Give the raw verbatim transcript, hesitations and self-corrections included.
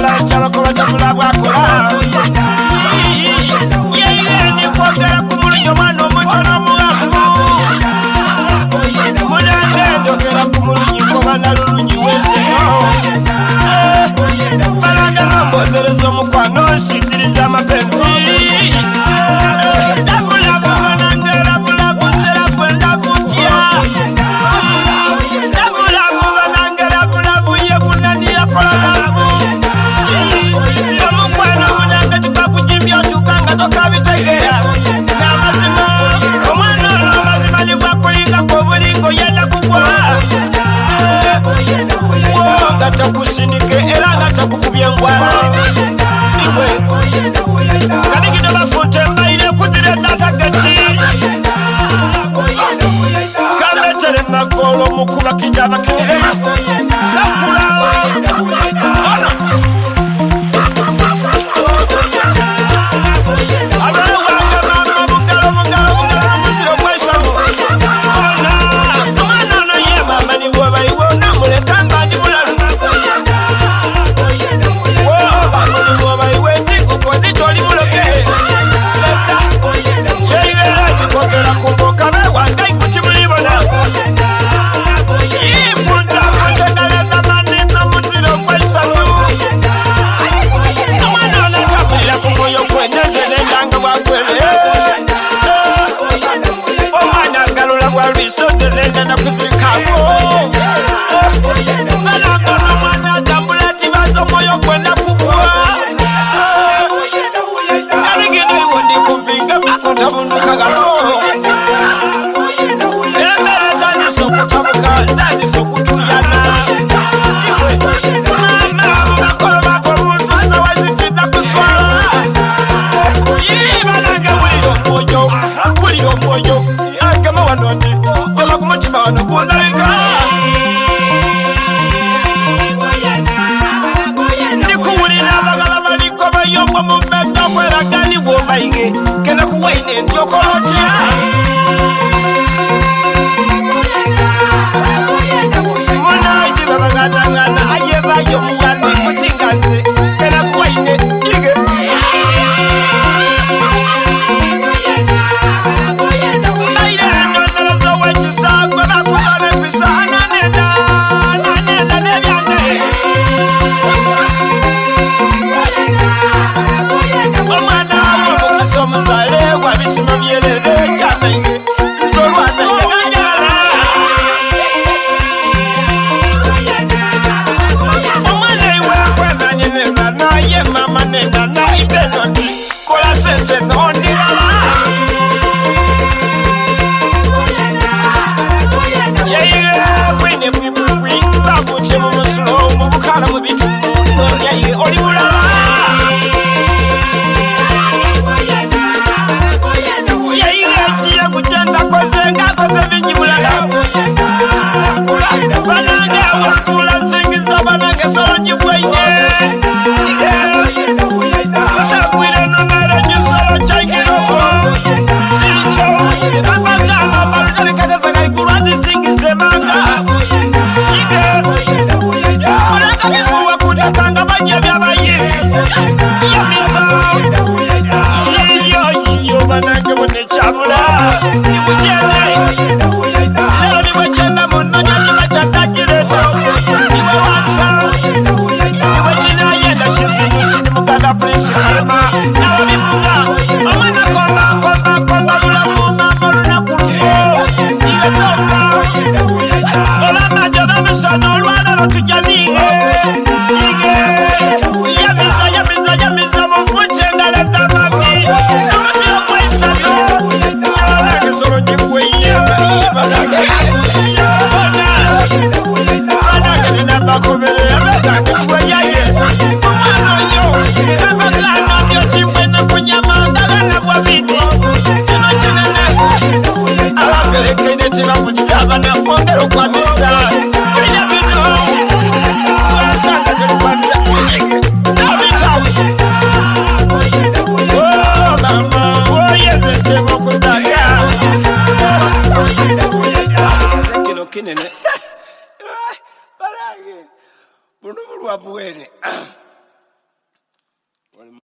Akola chama kola chakula bwakola. Yeye ni kwagala kumulyo mwana omutono muwangu. Mulange ndogera kumulyo koba nalulungi weseyo. Balanga nombonderezo mukwano nsindiriza amapenzi. Dabulabu banangera bulabu zera kwenda kutya. Dabulabu banangera bulabu ye kunani yakola labu. Omukwano munanga tukakujimbya tukanga tokabitegera. Namazima omwana ono amazima nibwakulinga kobulingo yenda kugwa. Nga takusinike era nga takukubye engwala. Kanigido bafunte mbaire kudire tatagati. Kalechere magolo mukuba kijaba kine. Sakura. Ono. Abalu wanga mama bungalo bungalo bungalo muziro kwaisamu. Ona. Omwana ono ye mama ni woba iwo namuleka mbandi bulalu. Woba muli woba iwe ndiku kwa ditoli muloke. Leka. Yeye ndikogera kumboka mewa ngai kuchimulibona. Ifunta kutegaleza manino muziro kwaisamu. Omwana ono tabulira kumoyo kwenezele ndanga wakwele. Omwana ngalula bwalwiso telenda na kuzikako. Balamba omwana tambula tibazo moyo kwenda kukua. Kanigido iwo ndikumpinga kutabunduka galo. Emera tandiso kutabuka tandiso kutuyana. Mama mubakolo bako muntu aza wazikida kuswala. Yibalanga buliro mwoyo buliro mwoyo. Agama wanondi oba kumutima wano kundabika. Ndikuwulira abagala baliko bayombo mu bbetta kweragani bwombayige genda kuwaine ntyokolotya. Munaji babaganagana aye bayo mugane mutinganze genda kuwaine ige. Maire ndozolozo wekisa gwe bakuzana empisa ananenda ananenda nebyange. Omwana w'omukisa omuzale wabisima byerere kyanaige nzolwana yeganjala. Omwana iwe kwemanye nenda naye mama nenda naibe nondi kola sente nondigala. Yeye kwine bwibwibwi bakuce mu musulo mu bukala mu bitu nonyaye oli bulala. Yeye kugenda koze ngakoze binyi bulala. Banange watula singiza banange solonji kwenye. Sabwire nongara nyusolo changiroko. Sincho abangama balukale katazanga ikurwazi singize manga. Mulanga bifuwa kudatanga bajya byabayisi. Yamiza. Yiyo yiyo banange mune chabula. Nikuchele. Lero niwechenda muno nyani machata jireto. Niwe wansa. Niwe china yenda chizinusi ni muganda prinsi karma. Nawa mifunga. Omana komba komba komba bula muma moruna kumbo. Niwe toka. Ola majoba misano lwana rotujanige. Ige. Yamiza yamiza yamiza mufuche ngaleta mami. Namazio kwa isano. Nawanage soro njikuwenye. Banange. Banange ninabakobele. Banange kuwenyaye. Omwana yo. Ninabagana ndio chimwene kunyama. Ndagana bwa biti. Chino chinene. Abaperekede chibamujija bana mwongero kwa misa. Kunya bino. Kurasanga chino kwa misa. Nabitawi. Oh mama. Oh yeze chemo kudaga. Kino kinene. Banange. Buno bulwa buwene.